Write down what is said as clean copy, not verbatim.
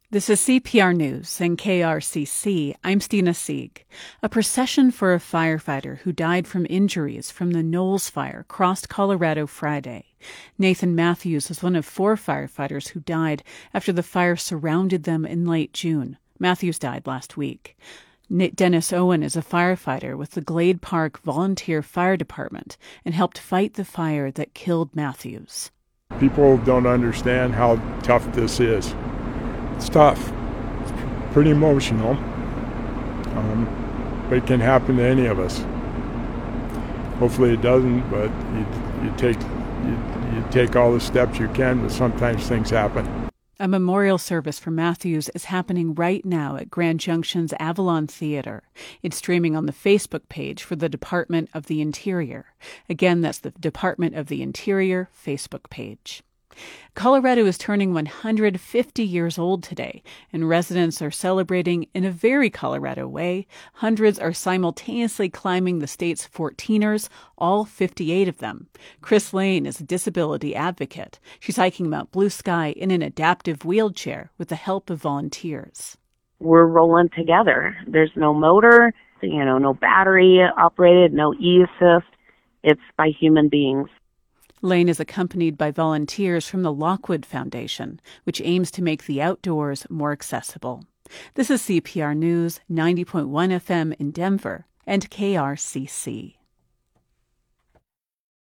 This is CPR News and KRCC. I'm Stina Sieg. A procession for a firefighter who died from injuries from the Knowles Fire crossed Colorado Friday. Nathan Matthews was one of 4 firefighters who died after the fire surrounded them in late June. Matthews died last week. Dennis Owen is a firefighter with the Glade Park Volunteer Fire Department and helped fight the fire that killed Matthews. People don't understand how tough this is. It's tough. It's pretty emotional, but it can happen to any of us. Hopefully it doesn't, but you take all the steps you can, but sometimes things happen. A memorial service for Matthews is happening right now at Grand Junction's Avalon Theater. It's streaming on the Facebook page for the Department of the Interior. Again, that's the Department of the Interior Facebook page. Colorado is turning 150 years old today, and residents are celebrating in a very Colorado way. Hundreds are simultaneously climbing the state's 14ers, all 58 of them. Chris Lane is a disability advocate. She's hiking Mount Blue Sky in an adaptive wheelchair with the help of volunteers. We're rolling together. There's no motor, no battery operated, no e-assist. It's by human beings. Lane is accompanied by volunteers from the Lockwood Foundation, which aims to make the outdoors more accessible. This is CPR News, 90.1 FM in Denver and KRCC.